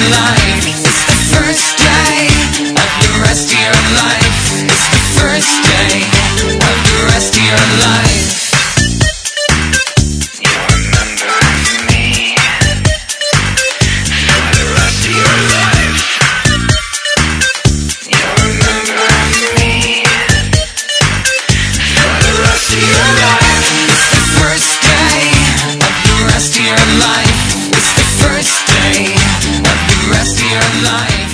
life. It's the first day of the rest of your life. It's the first day of the rest of your life. You remember me for the rest of your life. You remember me for the rest of your life. It's the first day of the rest of your life. It's the first day of the rest of your life.